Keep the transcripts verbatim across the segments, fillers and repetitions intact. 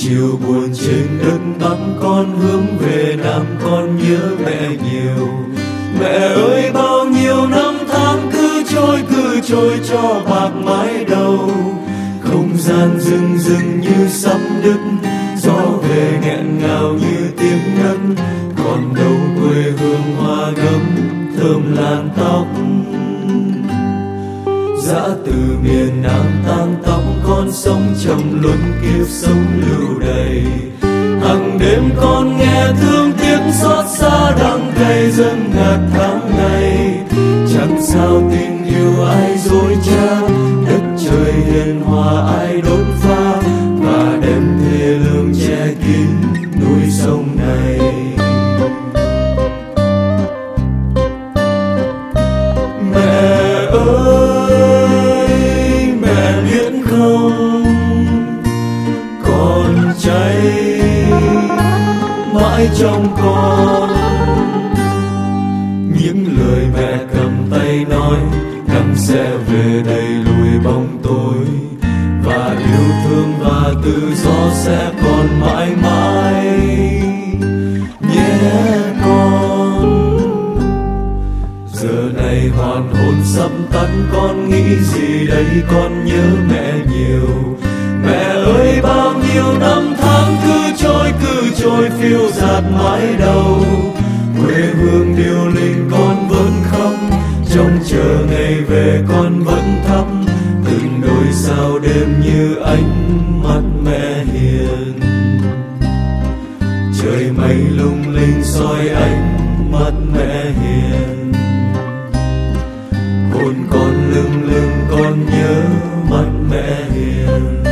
chiều buồn trên đất Bắc con hướng về Nam, con nhớ mẹ nhiều. Mẹ ơi bao nhiêu năm tháng cứ trôi cứ trôi cho bạc mái đầu. Không gian rừng rừng như sắp đứt, gió về nghẹn ngào như tiếng ngân. Còn đâu quê hương hoa gấm thơm làn tóc. Dã từ miền Nam tang tóc, con sống trầm luân kiếp sống lưu đầy. Hằng đêm con nghe thương tiếng xót xa đắng cay dâng ngạt tháng ngày. Chẳng sao tình yêu ai dối trá, đất trời hiền hòa ai đốt pha, và đem thề lương che kín núi sông này. Mẹ ơi mẹ biết không, con cháy mãi trong con những lời mẹ cầm tay nói. Nắng sẽ về đầy lùi bóng tối, và yêu thương và tự do sẽ còn mãi mãi nhé con. Giờ này hoàn hồn sắp tắt, con nghĩ gì đây, con nhớ mẹ nhiều. Mẹ ơi bao nhiêu năm tháng cứ trôi cứ trôi phiêu dạt mãi đầu. Quê hương điêu linh con vẫn khóc, trông chờ ngày về con vẫn thắp. Từng đôi sao đêm như ánh mắt mẹ hiền. Trời mây lung linh soi ánh mắt mẹ hiền. Hồn con lưng lưng con nhớ mắt mẹ hiền.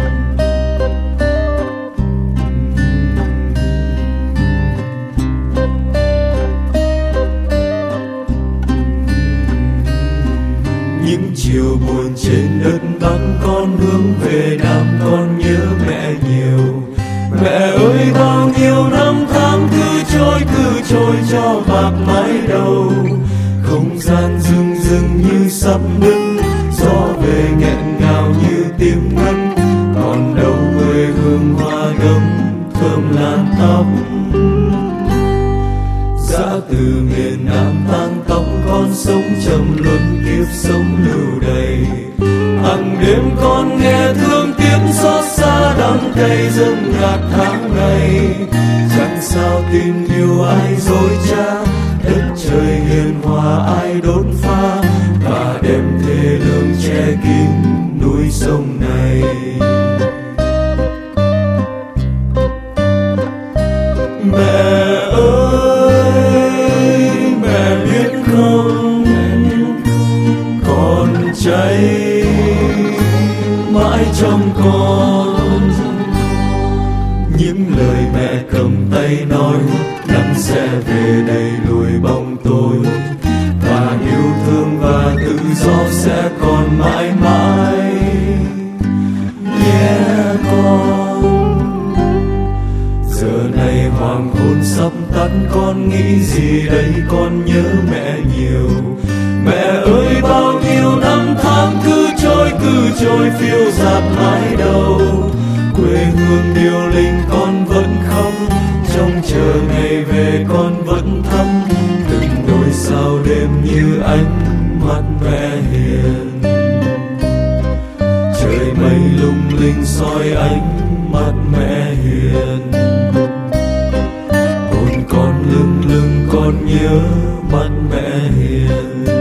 Những chiều buồn trên đất Bắc con hướng về Nam, con nhớ mẹ nhiều. Mẹ ơi bao nhiêu năm tháng cứ trôi cứ trôi cho bạc mái đầu. Không gian rừng rừng như sắp đứt, gió về nghẹn ngào như tiếng ngân. Còn đâu quê hương hoa gấm thơm lan tóc. Dã từ miền Nam tang tóc, con sống trầm luân kiếp sống lưu đầy. Hằng đêm con nghe thương tiếng xót xa đắng cay dâng ngạt tháng ngày. Chẳng sao tình yêu ai dối trá, đất trời hiền hòa ai đốt pha, và đem thề lương che kín núi sông này. Mẹ ơi mẹ biết không, con cháy mãi trong con những lời mẹ cầm tay nói. Nắng sẽ về đầy lùi bóng tối, và yêu thương và tự do sẽ còn mãi mãi nhé con. Giờ này hoàng hôn sắp tắt, con nghĩ gì đây, con nhớ mẹ nhiều. Mẹ ơi bao nhiêu năm tháng cứ trôi cứ trôi phiêu dạt mãi đầu. Quê hương điêu linh con vẫn khóc, trông chờ ngày về con vẫn thắp. Từng đôi sao đêm như ánh mắt mẹ hiền. Trời mây lung linh soi ánh mắt mẹ hiền. Hồn con lưng lưng con nhớ mắt mẹ hiền.